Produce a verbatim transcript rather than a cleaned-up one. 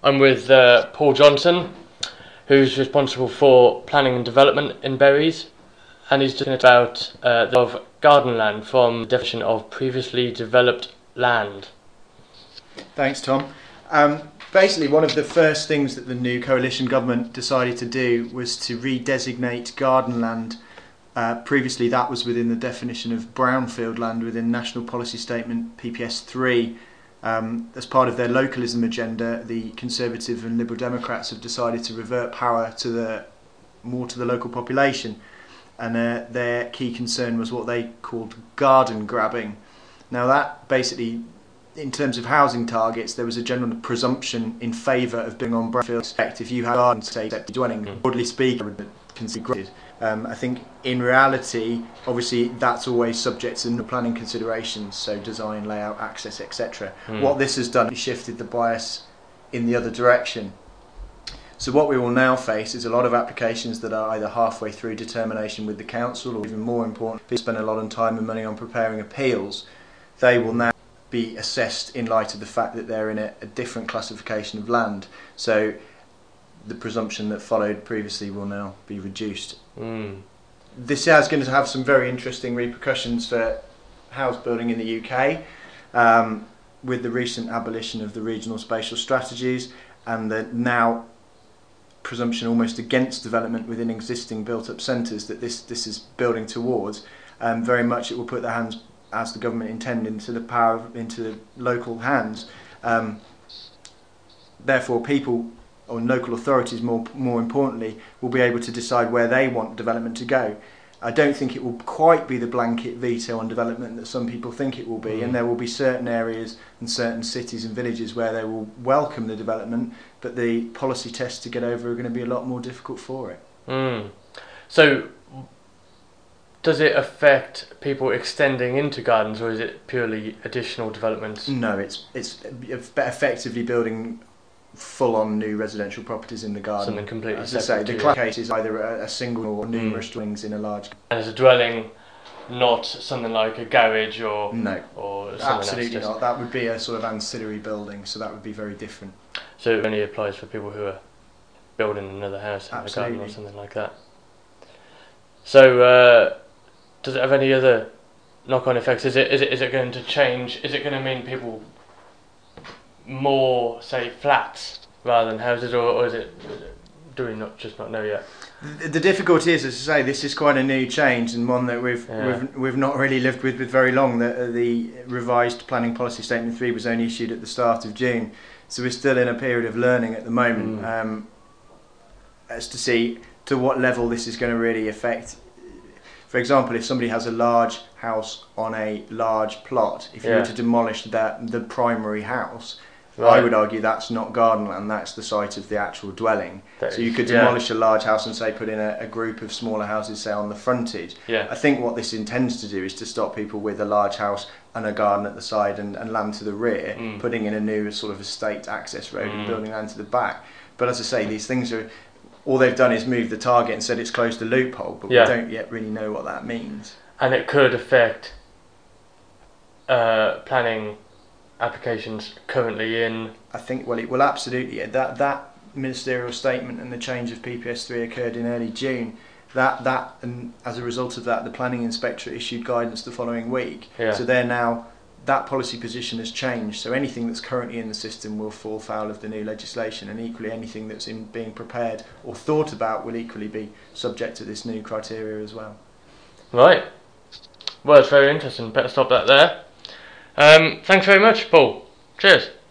I'm with uh, Paul Johnson, who's responsible for planning and development in Berries, and he's talking about uh, the of garden land from the definition of previously developed land. Thanks, Tom. Um, basically, one of the first things that the new coalition government decided to do was to redesignate garden land. Uh, previously, that was within the definition of brownfield land within National Policy Statement P P S three. Um, as part of their localism agenda, the Conservative and Liberal Democrats have decided to revert power to the more to the local population, and uh, their key concern was what they called garden grabbing. Now, that basically, in terms of housing targets, there was a general presumption in favour of being on brownfield. If you had a garden, say, dwelling, broadly speaking, can be granted. Um, I think in reality, obviously, that's always subject to planning considerations, so design, layout, access, et cetera. Mm. What this has done is shifted the bias in the other direction. So what we will now face is a lot of applications that are either halfway through determination with the council, or even more important, people spend a lot of time and money on preparing appeals. They will now be assessed in light of the fact that they're in a, a different classification of land. So the presumption that followed previously will now be reduced. Mm. This is going to have some very interesting repercussions for house building in the U K, um, with the recent abolition of the regional spatial strategies and the now presumption almost against development within existing built-up centres that this, this is building towards. Um, very much it will put the hands, as the government intended, into the power of, into the local hands. Um, therefore, people, or local authorities more more importantly, will be able to decide where they want development to go. I don't think it will quite be the blanket veto on development that some people think it will be, mm. and there will be certain areas and certain cities and villages where they will welcome the development, but the policy tests to get over are going to be a lot more difficult for it. Mm. So, does it affect people extending into gardens, or is it purely additional developments? No, it's it's effectively building full-on new residential properties in the garden. Something completely As I separate. say, the class case is either a, a single or numerous mm. dwellings in a large. And as a dwelling, not something like a garage or no, or something absolutely else, not. That would be a sort of ancillary building, so that would be very different. So it only applies for people who are building another house in absolutely. the garden or something like that. So uh, does it have any other knock-on effects? Is it is it is it going to change? Is it going to mean people more, say, flats rather than houses, or, or is, it, is it do we not just not know yet? The, the difficulty is, as I say, this is quite a new change and one that we've yeah. we've we've not really lived with with very long. The, the revised planning policy statement three was only issued at the start of June, so we're still in a period of learning at the moment mm. um, as to see to what level this is going to really affect. For example, if somebody has a large house on a large plot, if you yeah. were to demolish that the primary house, right. I would argue that's not garden land, that's the site of the actual dwelling. That so is, you could demolish yeah. a large house and say put in a, a group of smaller houses, say on the frontage. Yeah. I think what this intends to do is to stop people with a large house and a garden at the side and, and land to the rear, mm. putting in a new sort of estate access road mm. and building land to the back. But as I say, these things are, all they've done is move the target and said it's closed the loophole, but yeah. we don't yet really know what that means. And it could affect uh, planning applications currently in. I think well, it will absolutely. Yeah, that that ministerial statement and the change of P P S three occurred in early June. That that and as a result of that, the planning inspector issued guidance the following week. Yeah. So they're now that policy position has changed. So anything that's currently in the system will fall foul of the new legislation, and equally anything that's in being prepared or thought about will equally be subject to this new criteria as well. Right. Well, it's very interesting. Better stop that there. Um, thanks very much, Paul. Cheers.